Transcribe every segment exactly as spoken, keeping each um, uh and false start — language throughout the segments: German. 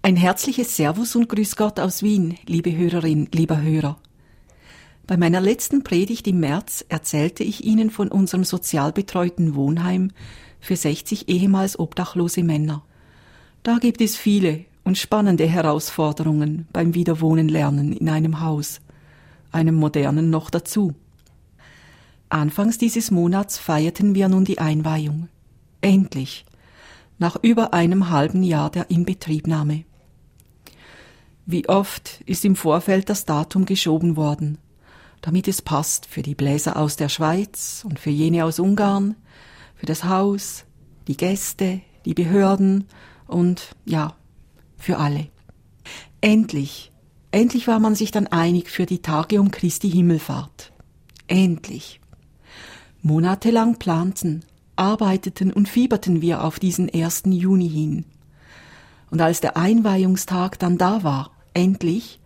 Ein herzliches Servus und Grüß Gott aus Wien, liebe Hörerin, lieber Hörer. Bei meiner letzten Predigt im März erzählte ich Ihnen von unserem sozial betreuten Wohnheim für sechzig ehemals obdachlose Männer. Da gibt es viele und spannende Herausforderungen beim Wiederwohnen lernen in einem Haus, einem modernen noch dazu. Anfangs dieses Monats feierten wir nun die Einweihung. Endlich, nach über einem halben Jahr der Inbetriebnahme. Wie oft ist im Vorfeld das Datum geschoben worden, damit es passt für die Bläser aus der Schweiz und für jene aus Ungarn, für das Haus, die Gäste, die Behörden und, ja, für alle. Endlich, endlich war man sich dann einig für die Tage um Christi Himmelfahrt. Endlich. Monatelang planten, arbeiteten und fieberten wir auf diesen ersten Juni hin. Und als der Einweihungstag dann da war, endlich,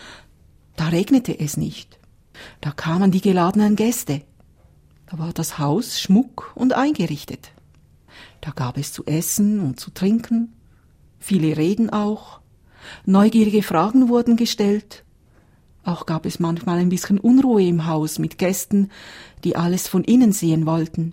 da regnete es nicht. Da kamen die geladenen Gäste. Da war das Haus schmuck und eingerichtet. Da gab es zu essen und zu trinken, viele Reden auch, neugierige Fragen wurden gestellt. Auch gab es manchmal ein bisschen Unruhe im Haus mit Gästen, die alles von innen sehen wollten.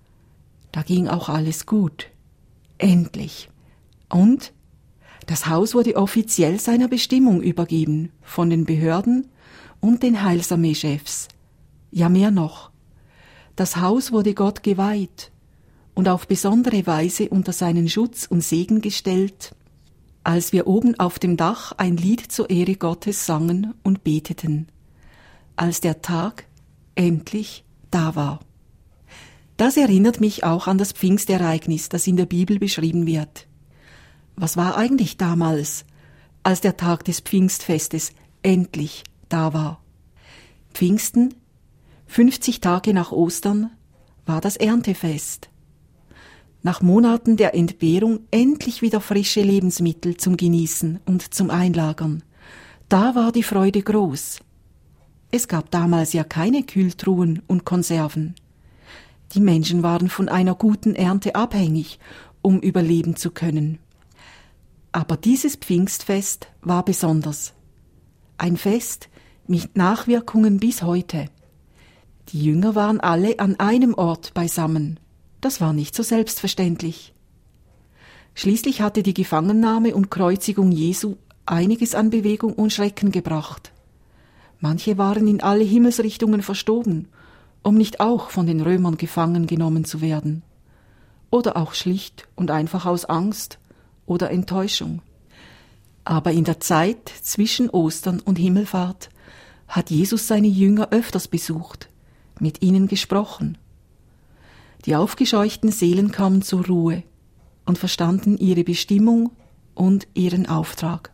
Da ging auch alles gut. Endlich. Und das Haus wurde offiziell seiner Bestimmung übergeben von den Behörden und den Heilsarmee-Chefs. Ja, mehr noch. Das Haus wurde Gott geweiht und auf besondere Weise unter seinen Schutz und Segen gestellt, als wir oben auf dem Dach ein Lied zur Ehre Gottes sangen und beteten, als der Tag endlich da war. Das erinnert mich auch an das Pfingstereignis, das in der Bibel beschrieben wird. Was war eigentlich damals, als der Tag des Pfingstfestes endlich da war? Pfingsten, fünfzig Tage nach Ostern, war das Erntefest. Nach Monaten der Entbehrung endlich wieder frische Lebensmittel zum Genießen und zum Einlagern. Da war die Freude groß. Es gab damals ja keine Kühltruhen und Konserven. Die Menschen waren von einer guten Ernte abhängig, um überleben zu können. Aber dieses Pfingstfest war besonders. Ein Fest mit Nachwirkungen bis heute. Die Jünger waren alle an einem Ort beisammen. Das war nicht so selbstverständlich. Schließlich hatte die Gefangennahme und Kreuzigung Jesu einiges an Bewegung und Schrecken gebracht. Manche waren in alle Himmelsrichtungen verstoben, um nicht auch von den Römern gefangen genommen zu werden. Oder auch schlicht und einfach aus Angst oder Enttäuschung. Aber in der Zeit zwischen Ostern und Himmelfahrt hat Jesus seine Jünger öfters besucht, mit ihnen gesprochen. Die aufgescheuchten Seelen kamen zur Ruhe und verstanden ihre Bestimmung und ihren Auftrag.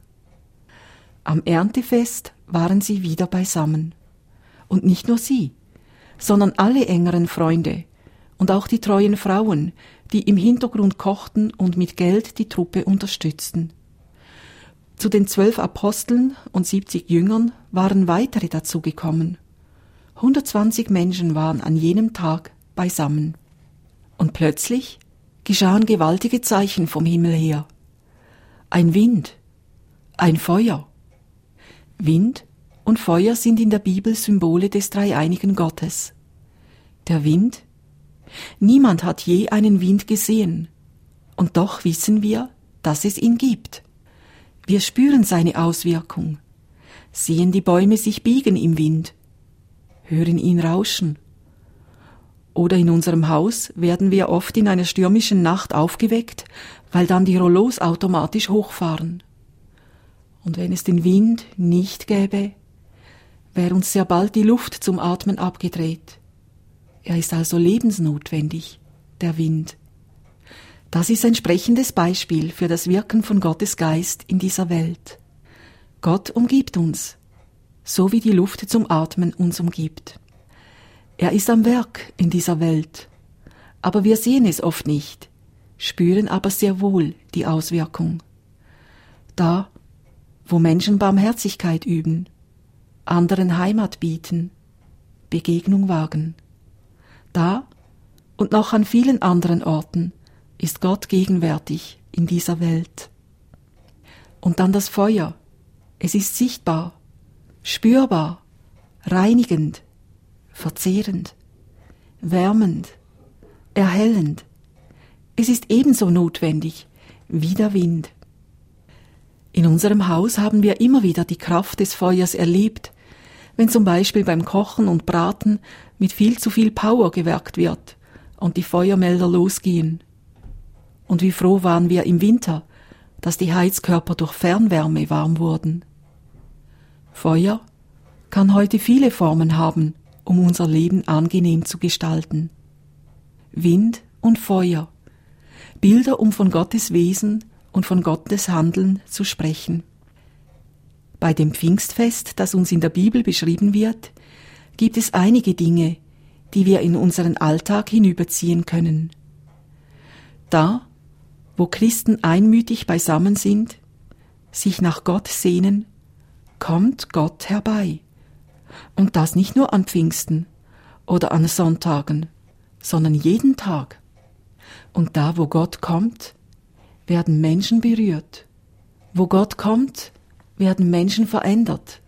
Am Erntefest waren sie wieder beisammen. Und nicht nur sie, sondern alle engeren Freunde und auch die treuen Frauen, die im Hintergrund kochten und mit Geld die Truppe unterstützten. Zu den zwölf Aposteln und siebzig Jüngern waren weitere dazugekommen. hundertzwanzig Menschen waren an jenem Tag beisammen. Und plötzlich geschahen gewaltige Zeichen vom Himmel her. Ein Wind, ein Feuer. Wind und Feuer sind in der Bibel Symbole des dreieinigen Gottes. Der Wind? Niemand hat je einen Wind gesehen. Und doch wissen wir, dass es ihn gibt. Wir spüren seine Auswirkung, sehen die Bäume sich biegen im Wind, hören ihn rauschen. Oder in unserem Haus werden wir oft in einer stürmischen Nacht aufgeweckt, weil dann die Rollos automatisch hochfahren. Und wenn es den Wind nicht gäbe, wäre uns sehr bald die Luft zum Atmen abgedreht. Er ist also lebensnotwendig, der Wind. Das ist ein sprechendes Beispiel für das Wirken von Gottes Geist in dieser Welt. Gott umgibt uns, so wie die Luft zum Atmen uns umgibt. Er ist am Werk in dieser Welt, aber wir sehen es oft nicht, spüren aber sehr wohl die Auswirkung. Da, wo Menschen Barmherzigkeit üben, anderen Heimat bieten, Begegnung wagen. Da und noch an vielen anderen Orten ist Gott gegenwärtig in dieser Welt. Und dann das Feuer. Es ist sichtbar, spürbar, reinigend, verzehrend, wärmend, erhellend. Es ist ebenso notwendig wie der Wind. In unserem Haus haben wir immer wieder die Kraft des Feuers erlebt, wenn zum Beispiel beim Kochen und Braten mit viel zu viel Power gewerkt wird und die Feuermelder losgehen. Und wie froh waren wir im Winter, dass die Heizkörper durch Fernwärme warm wurden. Feuer kann heute viele Formen haben, um unser Leben angenehm zu gestalten. Wind und Feuer, Bilder, um von Gottes Wesen und von Gottes Handeln zu sprechen. Bei dem Pfingstfest, das uns in der Bibel beschrieben wird, gibt es einige Dinge, die wir in unseren Alltag hinüberziehen können. Da, wo Christen einmütig beisammen sind, sich nach Gott sehnen, kommt Gott herbei. Und das nicht nur an Pfingsten oder an Sonntagen, sondern jeden Tag. Und da, wo Gott kommt, werden Menschen berührt. Wo Gott kommt, werden Menschen verändert.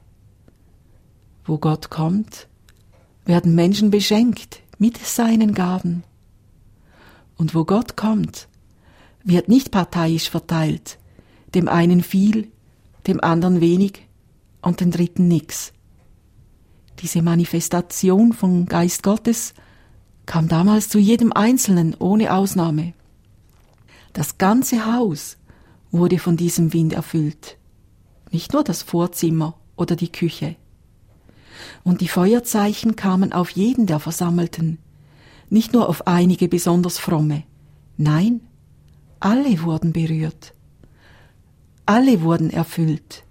Wo Gott kommt, werden Menschen beschenkt mit seinen Gaben. Und wo Gott kommt, wird nicht parteiisch verteilt, dem einen viel, dem anderen wenig und den dritten nix. Diese Manifestation vom Geist Gottes kam damals zu jedem Einzelnen ohne Ausnahme. Das ganze Haus wurde von diesem Wind erfüllt, nicht nur das Vorzimmer oder die Küche. Und die Feuerzeichen kamen auf jeden der Versammelten, nicht nur auf einige besonders fromme. Nein, alle wurden berührt. Alle wurden erfüllt.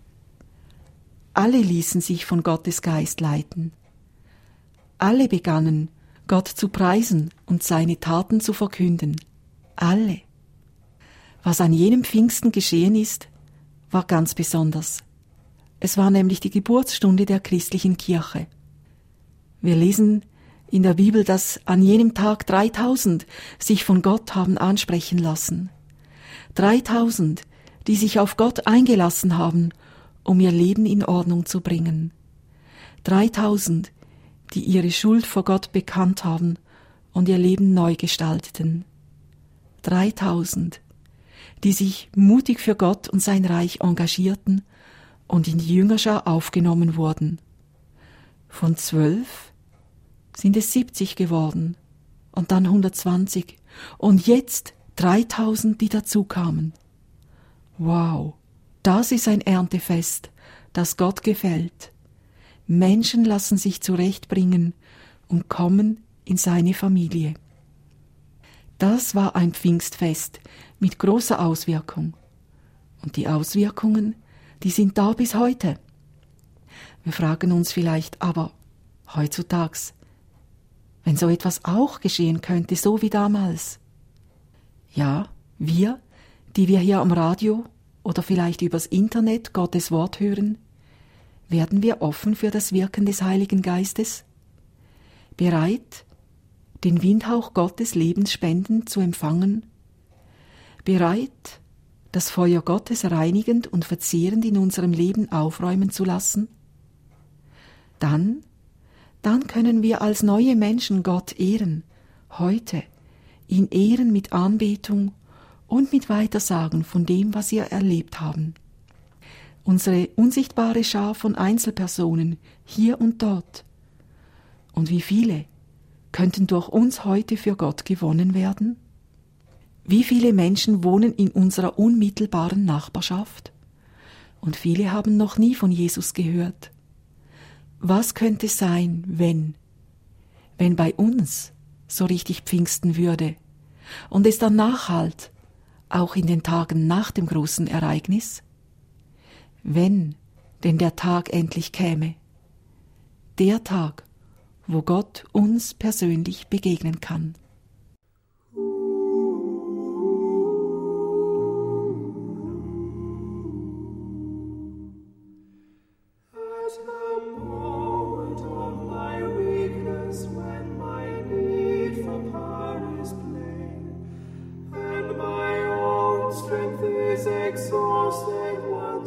Alle ließen sich von Gottes Geist leiten. Alle begannen, Gott zu preisen und seine Taten zu verkünden. Alle. Was an jenem Pfingsten geschehen ist, war ganz besonders. Es war nämlich die Geburtsstunde der christlichen Kirche. Wir lesen in der Bibel, dass an jenem Tag dreitausend sich von Gott haben ansprechen lassen. dreitausend, die sich auf Gott eingelassen haben, um ihr Leben in Ordnung zu bringen. dreitausend, die ihre Schuld vor Gott bekannt haben und ihr Leben neu gestalteten. dreitausend, die sich mutig für Gott und sein Reich engagierten und in die Jüngerschar aufgenommen wurden. Von zwölf sind es siebzig geworden und dann hundertzwanzig und jetzt dreitausend, die dazukamen. Wow, das ist ein Erntefest, das Gott gefällt. Menschen lassen sich zurechtbringen und kommen in seine Familie. Das war ein Pfingstfest mit großer Auswirkung. Und die Auswirkungen, die sind da bis heute. Wir fragen uns vielleicht, aber heutzutage, wenn so etwas auch geschehen könnte, so wie damals. Ja, wir, die wir hier am Radio oder vielleicht übers Internet Gottes Wort hören, werden wir offen für das Wirken des Heiligen Geistes? Bereit, den Windhauch Gottes lebensspendend zu empfangen? Bereit, das Feuer Gottes reinigend und verzehrend in unserem Leben aufräumen zu lassen? Dann, dann können wir als neue Menschen Gott ehren, heute, ihn ehren mit Anbetung und mit Weitersagen von dem, was wir erlebt haben. Unsere unsichtbare Schar von Einzelpersonen hier und dort. Und wie viele könnten durch uns heute für Gott gewonnen werden? Wie viele Menschen wohnen in unserer unmittelbaren Nachbarschaft? Und viele haben noch nie von Jesus gehört. Was könnte sein, wenn, wenn bei uns so richtig Pfingsten würde und es dann nachhalt, auch in den Tagen nach dem großen Ereignis? Wenn denn der Tag endlich käme, der Tag, wo Gott uns persönlich begegnen kann. Exhausted one.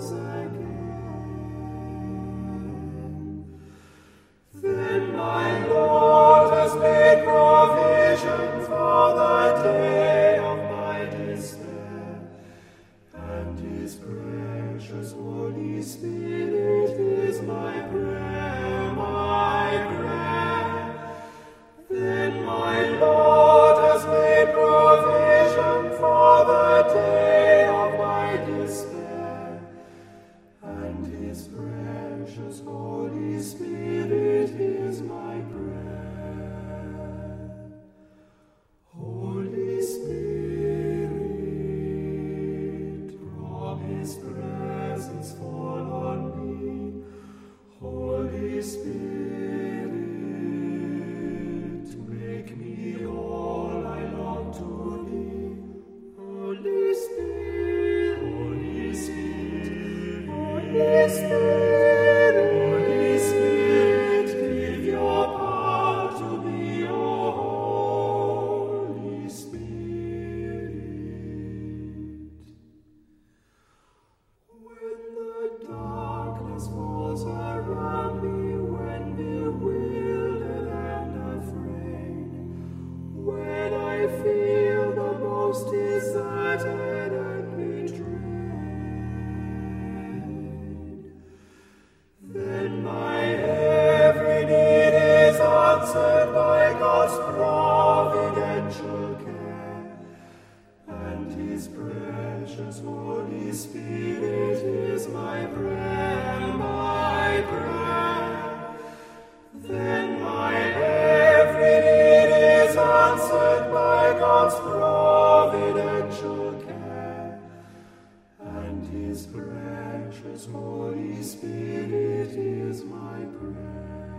precious Holy Spirit is my prayer, my prayer. Then my Lord has made provision for the day of my despair, and His precious Holy Spirit is my prayer. Holy Spirit, from His presence fall on me. Holy Spirit, make me all I long to be. Holy Spirit, Holy Spirit, Holy Spirit, Holy Spirit, give your power to me, O Holy Spirit. When the darkness falls around me, when bewildered and afraid, when I feel the most deserted and betrayed, then my every need is answered by God's providential care, and His precious Holy Spirit is my prayer, my prayer. Then my every need is answered by God's providential care, and His precious Holy Spirit is my prayer.